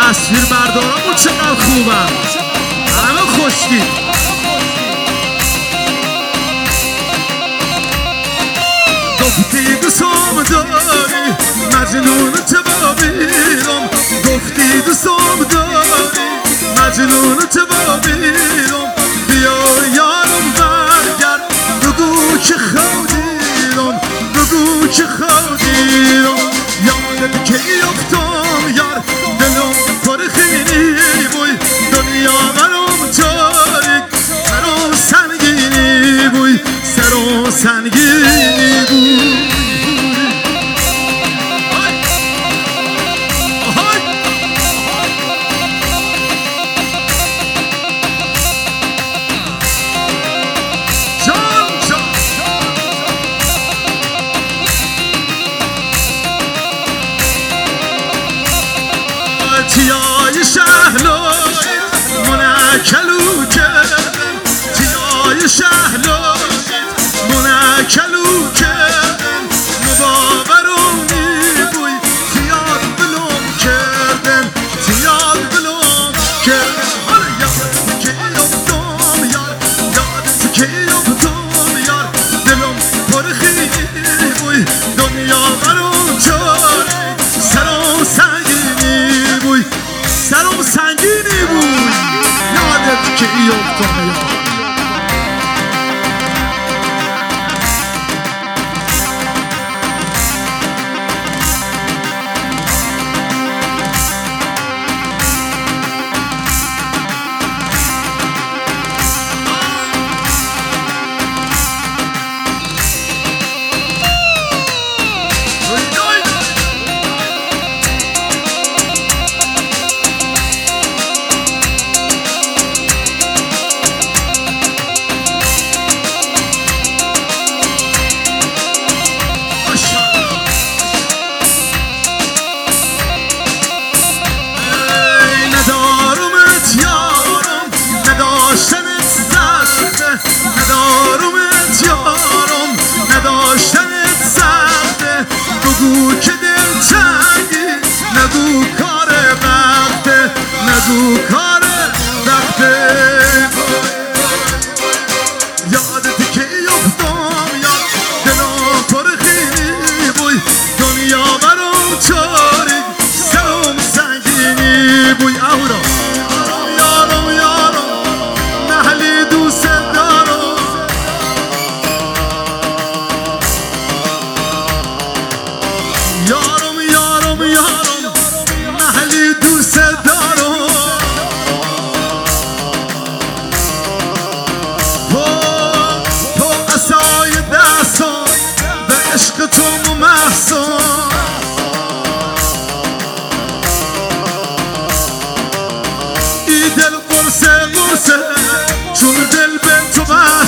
تصویر بردارامون چقدر خوبم، همه خوشگی. گفتی دوستم داری مجنون تبابیرم، گفتی دوستم داری مجنون تبابیرم، بیا یارم برگرد بگو که خودیرم، بگو که خودیرم. یادت که افتم یار دلم پر خیلی بوی، دنیا برام تاریک سر و سنگینی بوی، سر و سنگینی بوی. تیای شهلای منکلو کردن، تیای شهلای منکلو کردن، مباورم میبوی تیاد بلوم کردن، تیاد بلوم کردن. حالا یادت که افتم یار، یادت که افتم یار دلم پر خیلی بوی، دنیا برام چاره سر و سنگینی بوی، سر و سنگینی بود. یادت که افتم یار. نگو که دل تنگی، نگو کار وقته، نگو کار وقته. یادت که افتم یاد دلم پر خیلی بوی، دنیا برام تاریک سرم سنگینی بوی. اهورا یارم یارم محلی دوست دارم، یارم یارم یارم محلی دوست دارم. تو عصای دستم به عشق تو محسن، ای دل قرصه قرصه چون دل به تو